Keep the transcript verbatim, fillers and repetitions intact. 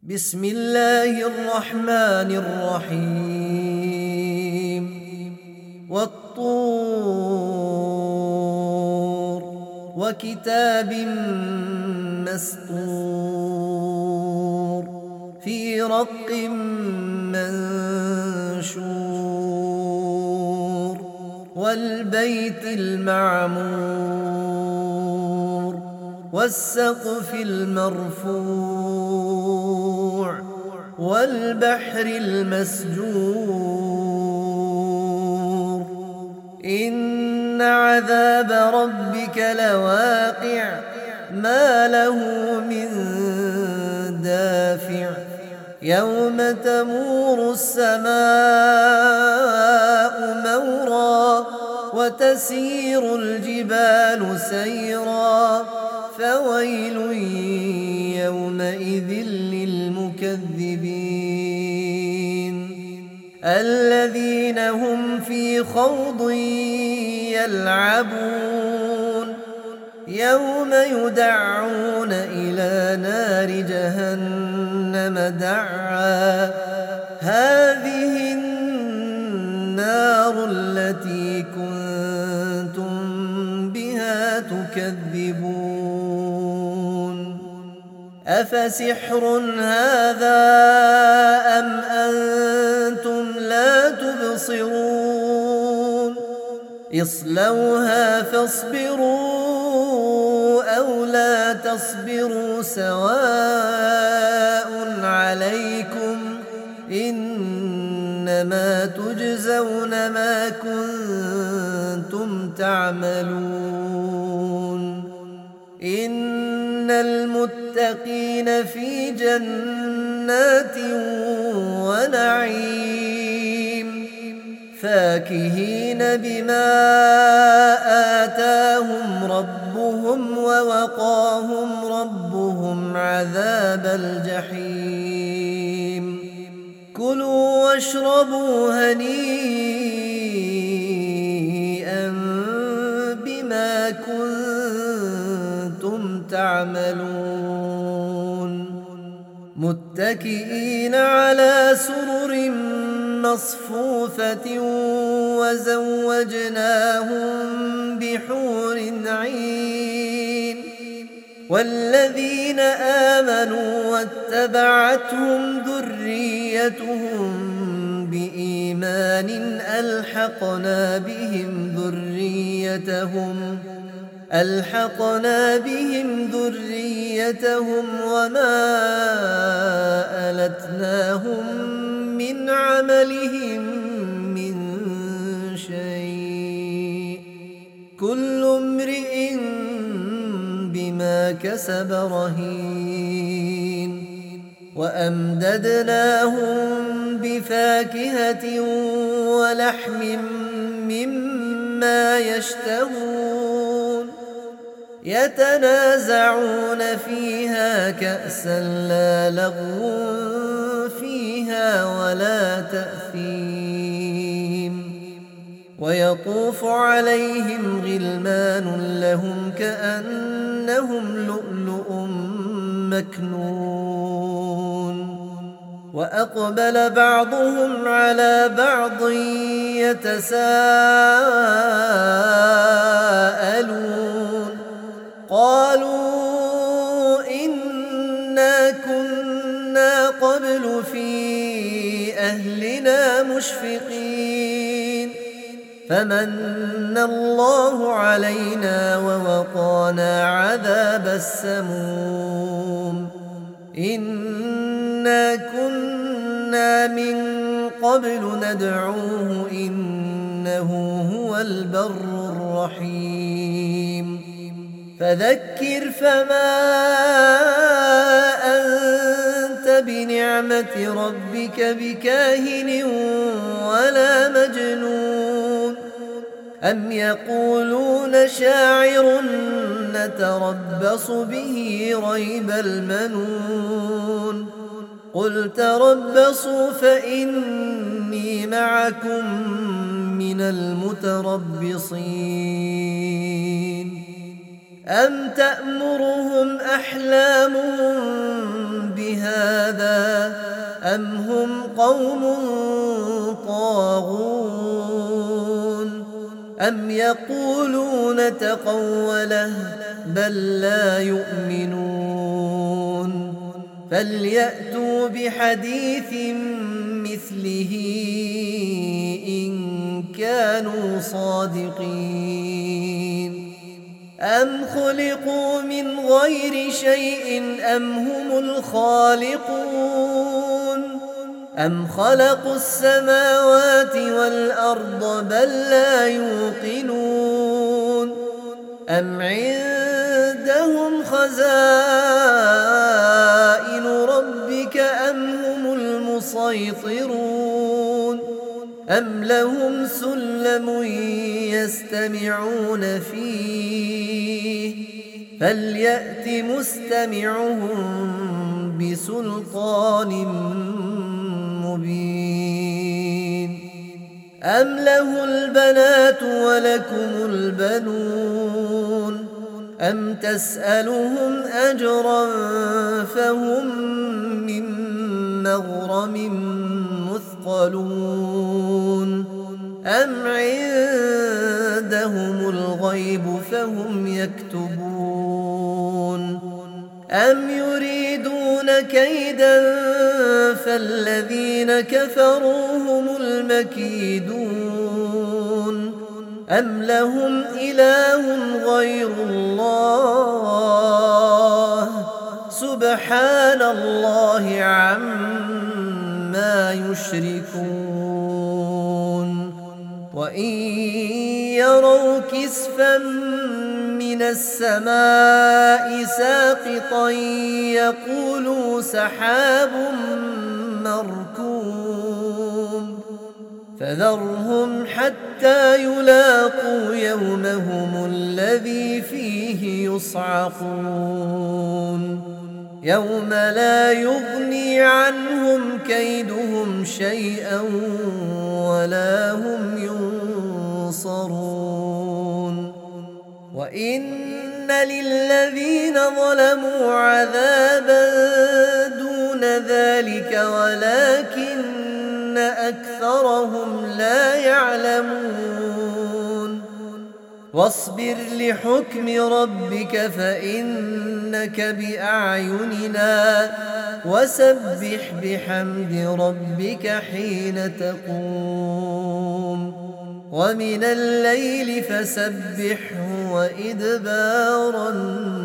بسم الله الرحمن الرحيم والطور وكتاب مسطور في رق منشور والبيت المعمور والسقف المرفوع والبحر المسجور إن عذاب ربك لواقع ما له من دافع يوم تمور السماء مورا وتسير الجبال سيرا فويل يومئذ للمكذبين الذين هم في خوض يلعبون يوم يدعون إلى نار جهنم دعا هذه النار التي كنتم بها تكذبون أفسحر هذا أم أنتم لا تبصرون اصلوها فاصبروا أو لا تصبروا سواء عليكم إنما تجزون ما كنتم تعملون إن المتقين في جنات ونعيم فاكهين بما آتاهم ربهم ووقاهم ربهم عذاب الجحيم كلوا واشربوا هنيئا بما كنتم تعملون متكئين على سرر مصفوفة وزوجناهم بحور عين والذين آمنوا واتبعتهم ذريتهم بإيمان ألحقنا بهم ذريتهم ألحقنا بهم ذريتهم وما ألتناهم من عملهم من شيء كل امرئ بما كسب رهين وأمددناهم بفاكهة ولحم مما يشتهون يتنازعون فيها كأسا لا لغو فيها ولا تأثيم ويطوف عليهم غلمان لهم كأنهم لؤلؤ مكنون وأقبل بعضهم على بعض يتساءلون قالوا إنا كنا قبل في أهلنا مشفقين فمن الله علينا ووقانا عذاب السموم إنا كنا من قبل ندعوه إنه هو البر الرحيم فذكر فما أنت بنعمة ربك بكاهن ولا مجنون أم يقولون شاعر نتربص به ريب المنون قل تربصوا فإني معكم من المتربصين أم تأمرهم أحلامهم بهذا أم هم قوم طاغون أم يقولون تقوله بل لا يؤمنون فليأتوا بحديث مثله إن كانوا صادقين أم خلقوا من غير شيء أم هم الخالقون أم خلقوا السماوات والأرض بل لا يوقنون أم عندهم خزائن ربك أم هم المسيطرون أم لهم سلم يستمعون فيه فليأت مستمعهم بسلطان مبين أم له البنات ولكم البنون أم تسألهم أجرا فهم من مغرم مثقلون أم عندهم الغيب فهم يكتبون أم يريدون كيدا فالذين كفروا هم المكيدون أم لهم إله غير الله سبحان الله عما يشركون وإن يروا كسفا من السماء ساقطا يقولوا سحاب مركوم فذرهم حتى يلاقوا يومهم الذي فيه يصعقون يوم لا يغني عنهم كيدهم شيئا ولا هم ينصرون وإن للذين ظلموا عذابا دون ذلك ولكن أكثرهم لا يعلمون واصبر لحكم ربك فإنك بأعيننا وسبح بحمد ربك حين تقوم ومن الليل فسبحه وإدبار النجوم